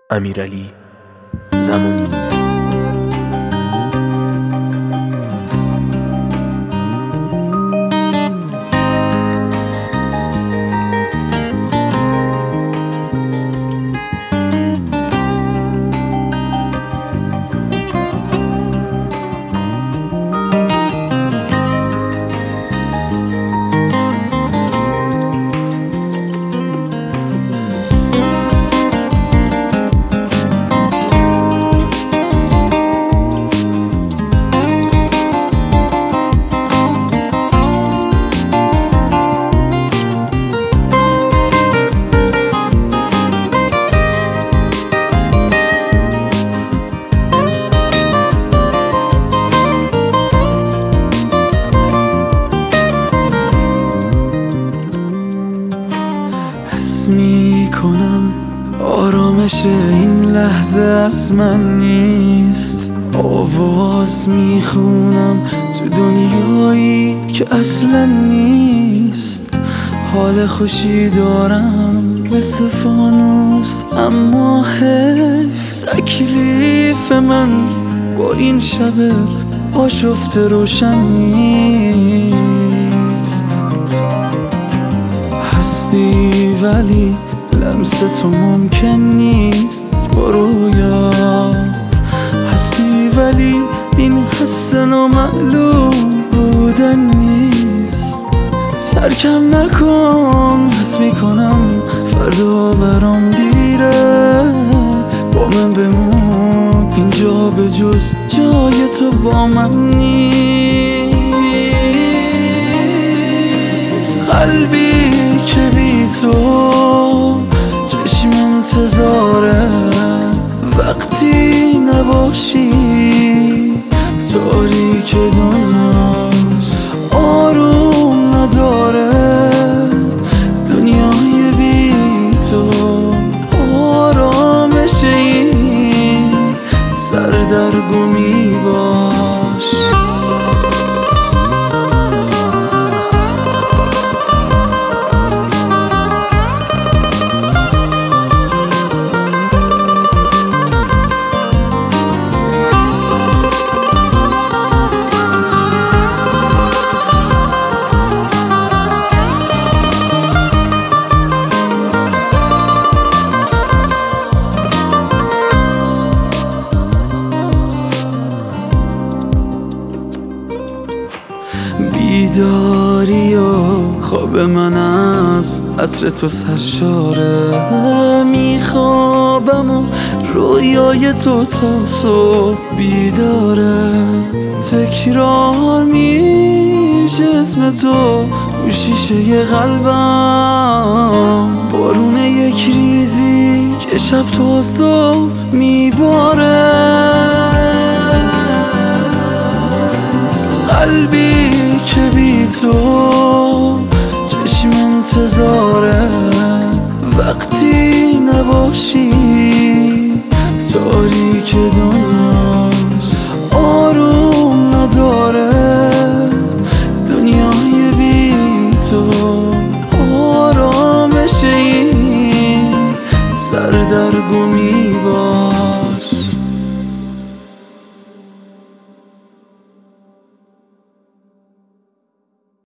امیرعلی زمانی. میکنم آرامش این لحظه از من نیست. آواز میخونم تو دنیایی که اصلا نیست. حال خوشی دارم مثل فانوس، اما حیف تکلیف من با این شب آشفته روشن نیست. هستی ولی لمس تو ممکن نیست با رویا. هستی ولی این حس نامعلوم بودن نیست. ترکم نکن، حس میکنم فردا برام دیره. با من بمون اینجا به جز جای تو با من نیست. قلبی که بی تو چشم انتظاره، وقتی نباشی تاریک دنیاست. آروم نداره دنیای بی تو. آرامش این سردرگمی باش. بیداری و خواب من از عطر تو سرشاره. میخوابم و رویای تو تا صبح بیداره. تکرار میشه اسم تو رو شیشه قلبم. بارون یک ریزی که شب تا صبح میباره. قلبی که بی تو چشم انتظاره، وقتی نباشی تاریک دنیا.